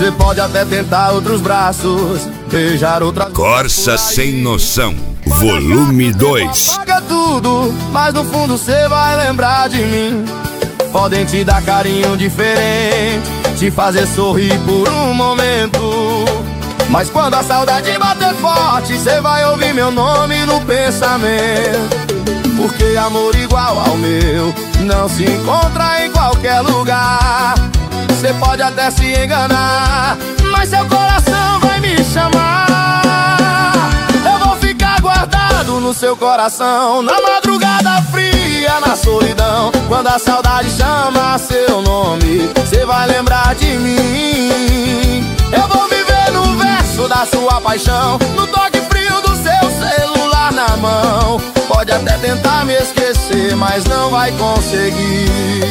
Você pode até tentar outros braços, beijar outras... Corsa Sem Noção, volume 2. Paga tudo, mas no fundo cê vai lembrar de mim. Podem te dar carinho diferente, te fazer sorrir por um momento, mas quando a saudade bater forte, cê vai ouvir meu nome no pensamento. Porque amor igual ao meu não se encontra em qualquer lugar. Cê pode até se enganar, mas seu coração vai me chamar. Eu vou ficar guardado no seu coração, na madrugada fria, na solidão. Quando a saudade chama seu nome, cê vai lembrar de mim. Eu vou viver no verso da sua paixão, no toque frio do seu celular na mão. Pode até tentar me esquecer, mas não vai conseguir.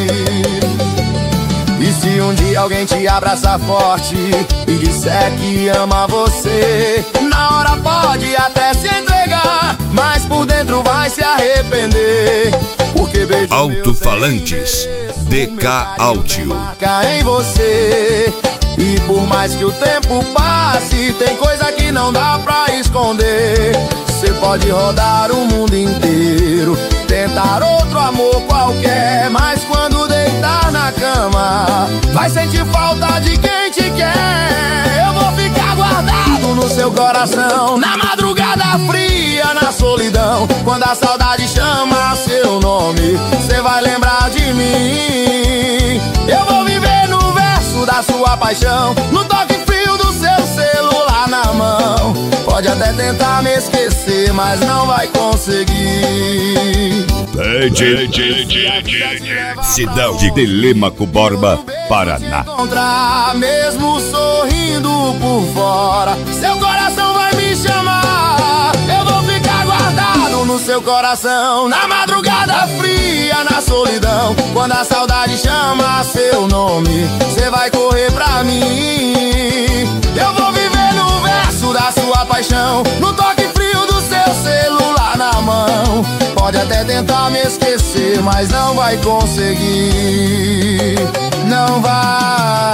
E se um dia alguém te abraçar forte e disser que ama você, na hora pode até se entregar, mas por dentro vai se arrepender. Porque beijo Alto-falantes, DK Audio. marca em você. E por mais que o tempo passe, tem coisa que não dá pra esconder. Você pode rodar o mundo inteiro, tentar outro amor qualquer, mas quando deitar na cama, vai sentir falta de quem te quer. Eu vou ficar guardado no seu coração, na madrugada fria, na solidão. Quando a saudade chama seu nome, cê vai lembrar de mim. Eu vou viver no verso da sua paixão, no toque frio do seu celular na mão. Pode até tentar me esquecer, mas não vai conseguir. Cidade de Telêmaco Borba, Paraná. Encontrar, mesmo sorrindo por fora, seu coração vai me chamar. Eu vou ficar guardado no seu coração, na madrugada fria, na solidão. Quando a saudade chama seu nome, cê vai correr pra mim. Eu vou viver no verso da sua paixão, no toque frio do seu celular na mão. Pode até tentar me esquecer, mas não vai conseguir. Não vai.